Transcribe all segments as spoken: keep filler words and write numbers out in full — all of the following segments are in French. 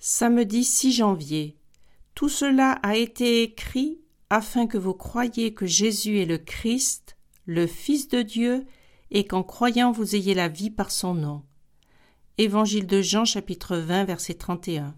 Samedi six janvier. Tout cela a été écrit afin que vous croyiez que Jésus est le Christ, le Fils de Dieu, et qu'en croyant vous ayez la vie par son nom. Évangile de Jean, chapitre vingt, verset trente et un.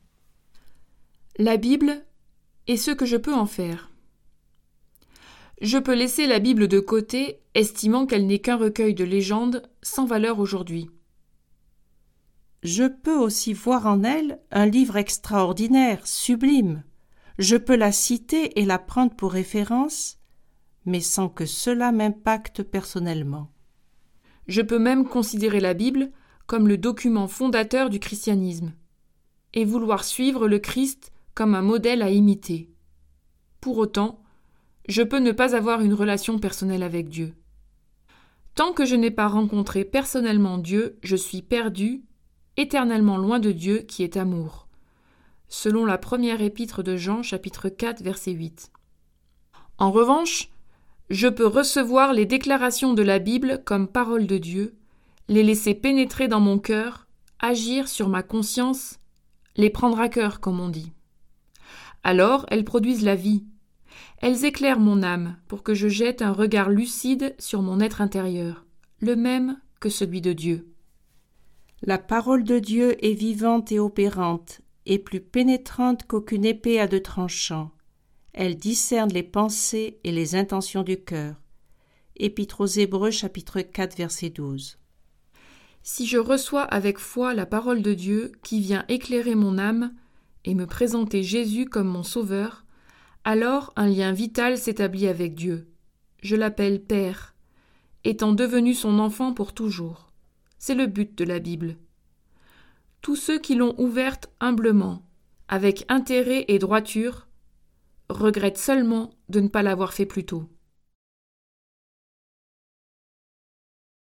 La Bible et ce que je peux en faire. Je peux laisser la Bible de côté, estimant qu'elle n'est qu'un recueil de légendes sans valeur aujourd'hui. Je peux aussi voir en elle un livre extraordinaire, sublime. Je peux la citer et la prendre pour référence, mais sans que cela m'impacte personnellement. Je peux même considérer la Bible comme le document fondateur du christianisme et vouloir suivre le Christ comme un modèle à imiter. Pour autant, je peux ne pas avoir une relation personnelle avec Dieu. Tant que je n'ai pas rencontré personnellement Dieu, je suis perdu, éternellement loin de Dieu qui est amour. Selon la première épître de Jean, chapitre quatre, verset huit. En revanche, je peux recevoir les déclarations de la Bible comme parole de Dieu, les laisser pénétrer dans mon cœur, agir sur ma conscience, les prendre à cœur, comme on dit. Alors, elles produisent la vie. Elles éclairent mon âme pour que je jette un regard lucide sur mon être intérieur, le même que celui de Dieu. La parole de Dieu est vivante et opérante, et plus pénétrante qu'aucune épée à deux tranchants. Elle discerne les pensées et les intentions du cœur. Épître aux Hébreux, chapitre quatre, verset douze. Si je reçois avec foi la parole de Dieu qui vient éclairer mon âme et me présenter Jésus comme mon sauveur, alors un lien vital s'établit avec Dieu. Je l'appelle Père, étant devenu son enfant pour toujours. C'est le but de la Bible. Tous ceux qui l'ont ouverte humblement, avec intérêt et droiture, regrettent seulement de ne pas l'avoir fait plus tôt.